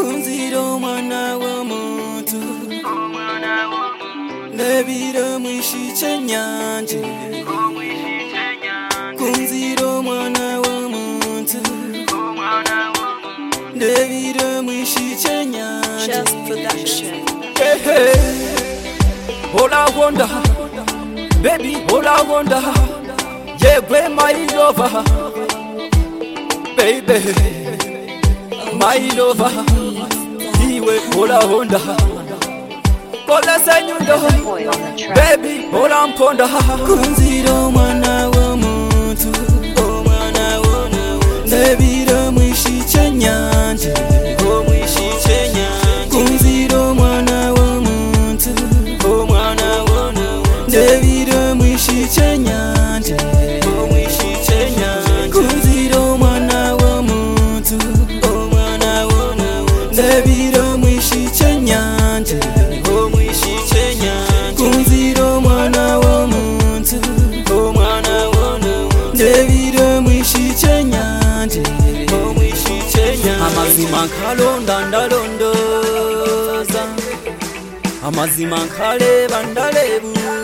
kunziro mwana wa muntu ndabira mwishice nyanje kunziro mwana wa muntu ndabira mwishice nyanje Just production. hey, hey. All I wonder, baby, all I wonder, yeah, where my lover, baby, my lover, he will all I wonder, all I say you Boy on the know, track. baby, all I'm ponder, kunziro mwana wa muntu, oh mwana wa muntu, ndabira mwishice nyanje, oh mwishice nyanje, kunziro mwana wa muntu, oh mwana wa muntu, ndabira mwishice nyanje, oh mwishice nyanje, kunziro mwana wa muntu, oh mwana wa muntu, ndabira mwishice nyanje, oh mwishice nyanje, kunziro mwana wa muntu, oh mwana wa muntu, ndabira mwishice nyanje, oh mwishice nyanje, amazima nkalonda ndalondoza, amazima nkaleba ndalebuza,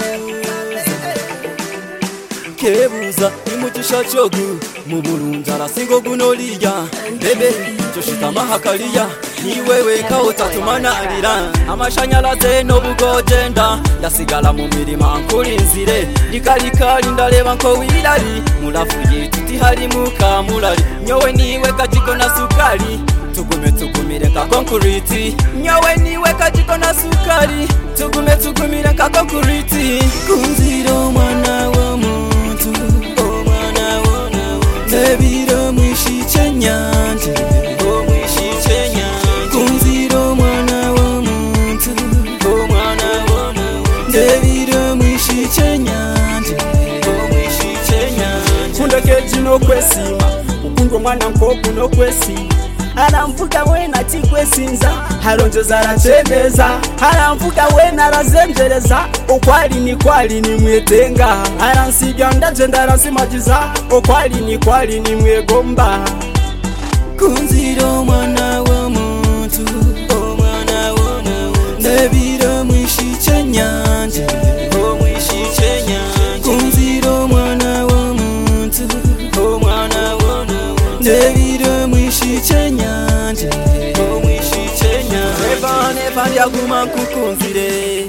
kebuza imutisha chogu mubulunza rasingo gunoliya bebe choshitama hakaliya ni wewe kaotatumanalira amashanyalaze n'obugogenda ndasigala mu mirima nkulinzire likalikali ndaleba nko wirali mulafu yituti hali mukamulali nyowe niwe kajiko na sukali tugumire nka konkuriti nyowe niwe kajiko na sukali tugumire nka konkuriti kunziro mwana wa muntu oh mwana wa muntu ndabira mwishice nyanje oh mwishice nyanje kunziro mwana wa muntu oh mwana wa muntu ndabira mwishice nyanje oh mwishice nyanje kundekeji no kwesima ukundwa mwana nkoku no kwesima aramvuga wena tikwesinza haronjoza aracendeza aramvuga wena arazengereza ukwali ni mwetenga aransiga ndagenda aransimagiza ukwali ni mwegomba kunziro mwana wa muntu oh mwana wa muntu ndabira mwishice nyanje oh mwishice nyanje kunziro mwana wa muntu oh mwana wa muntu ndabira mwishice nyanje oh mwishice nyanje neva ndyaguma nkukunzire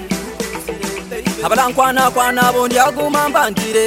abalankwana bo ndyaguma mbandire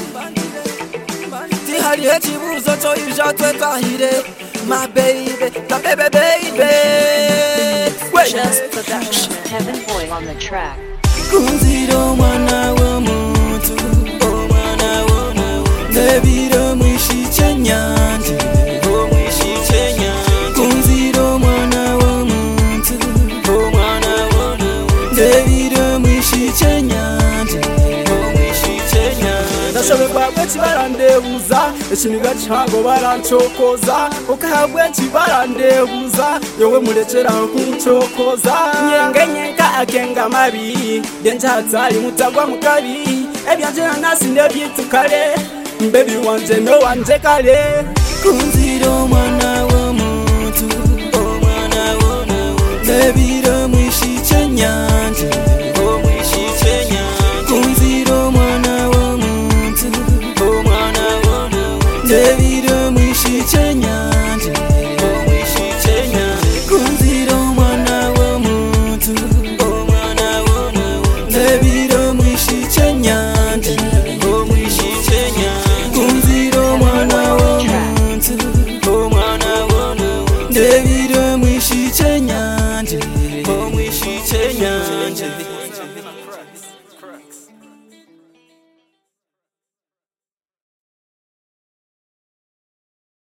tihali ekibuzo kyoyuja twetahire my baby, the baby. Just production. Heaven Boy on the track. Kunziro mwana wa muntu, oh mwana wa muntu, ndabira mwishice nyanje, oh mwishice nyanje. Kunziro mwana wa muntu, oh mwana wa muntu, ndabira mwishice nyanje, oh mwishice nyanje. nashobe bwabwenshi barandebuza ekiniga kihango barancokoza ukabwenshi barandebuza yowe murekera kuncokoza nyengenyenka akenga mabi denjazali mutagwa mukabi ebyanje nasi ndebyitukale mbebi wanje no wanje kale kunziro mwana wa muntu oh mwana wa muntu ndabira mwishice nyanje oh mwishice nyanje kunziro mwana wa muntu oh mwana wa muntu ndabira mwishice nyanje oh mwishice nyanje kunziro mwana wa muntu oh mwana wa muntu ndabira mwishice nyanje oh mwishice nyanje kunziro mwana wa muntu oh mwana wa muntu ndabira